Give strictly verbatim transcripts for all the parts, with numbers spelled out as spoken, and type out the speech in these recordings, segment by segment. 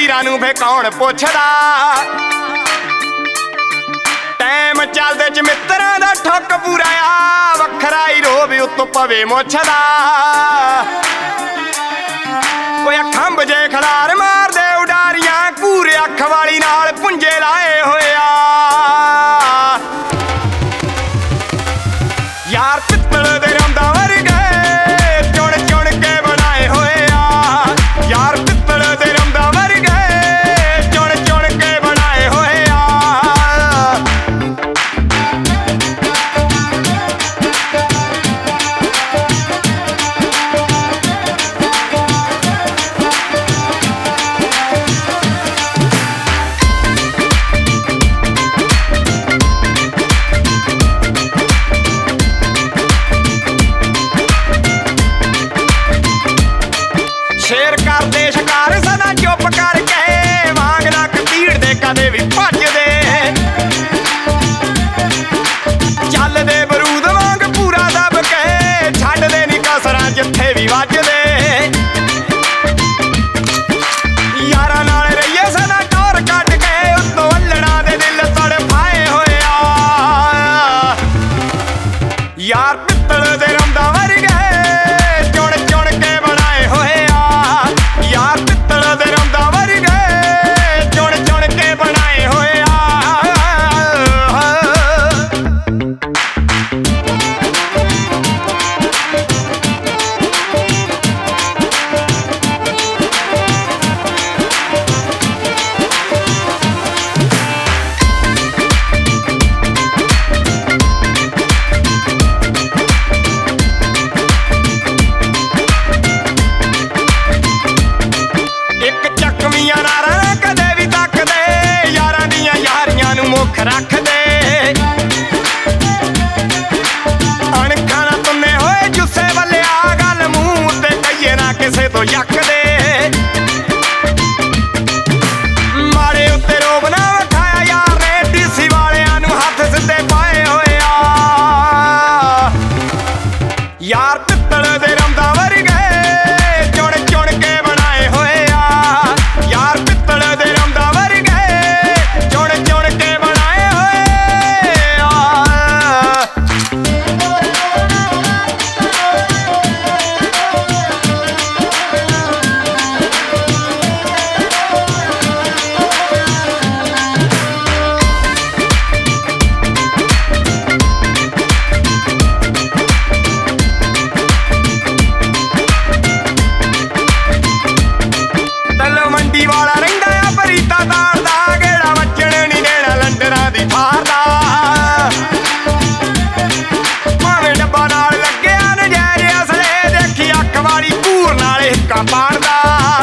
वीरां नूं फे कौन पुछदा टैम चलदे च मित्रां दा ठुक पूरा आ वखरा ही रोब उत्तों पवे मुछदा ओए अखां बजे खलार मार दे उडारियां कूरे अख वाली नाल पुंजे लाए होया यार पित्तल दे रंदा वर्गे चुन चुन के बनाए होया यार पित्तल दे रंदा वर्गे चुन चुन के बनाए होया शेर करदे शिकार सदा चुप करके वांग ना कतीड़ दे कदे भी भजदे चलदे बरूद वांग पूरा दब के छड्डदे नी कसरां जिथे भी वजदे यारां नाल रहिए सदा टोर कट के उत्तों अल्लड़ां दे दिल तड़फाए होया यार पित्तल दे रंदा वर्गे चुन चुन के बनाए होए यार पित्तल दे रंदा वर्गे चुन चुन के बनाए होए एक चकवियां नारा कदे भी तकदे यारां दियां यारियां नूं मुख रखदे अणखां ना तुन्ने होए जुस्से वल्ले आ गल मूंह ते कहिए ना किसे तो यकदे मारे उत्ते रोब ना वठाया यार ने डीसी वालियां नूं हत्थ सिद्धे पाए होया यार पित्तल दे रंदा वर्गे चुन चुन के बनाए होए यार पित्तल दे रंदा वर्गे चुन चुन के बनाए होए तलो मंडी वाला रहिंदा आ बरीता तार दा गेड़ा वजण नी देना लंडरां दी थार दा भावें डब्बा नाल लग्गिया नजैरे असले देखी अख वाली भूर नाल हिक्का पाड़दा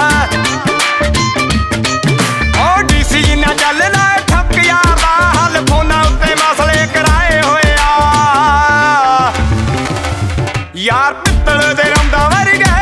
ओ डीसी ना चलदा ठक यार दा हल फोनां उत्ते मसले कराए होए आ यार पित्तल दे रंदा वर्गे